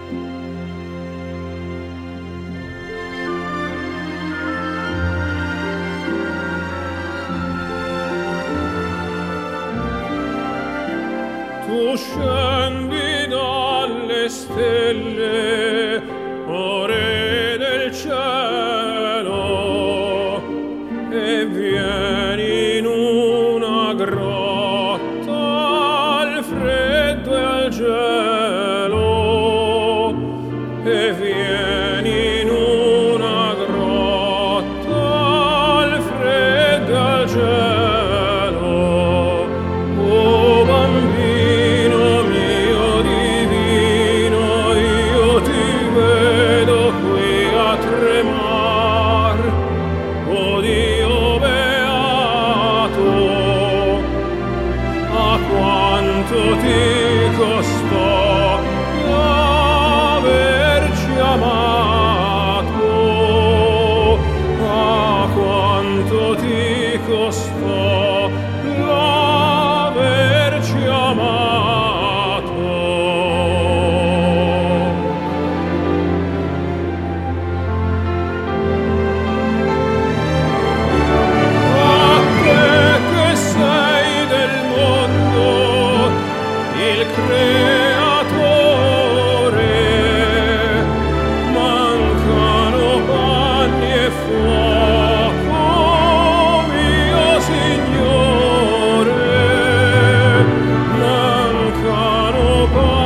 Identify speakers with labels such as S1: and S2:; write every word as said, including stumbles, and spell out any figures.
S1: Tu scendi dalle stelle, o Re del cielo, e vieni in una grotta al freddo e al gelo, e vieni in una grotta al freddo e al gelo. O bambino mio divino, io ti vedo qui a tremar. O Dio beato, a quanto ti costò l'averci amato, a quanto ti costò l'averci amato. A te che sei del mondo il creatore, mancano panni e fuoco, mio Signore, mancano panni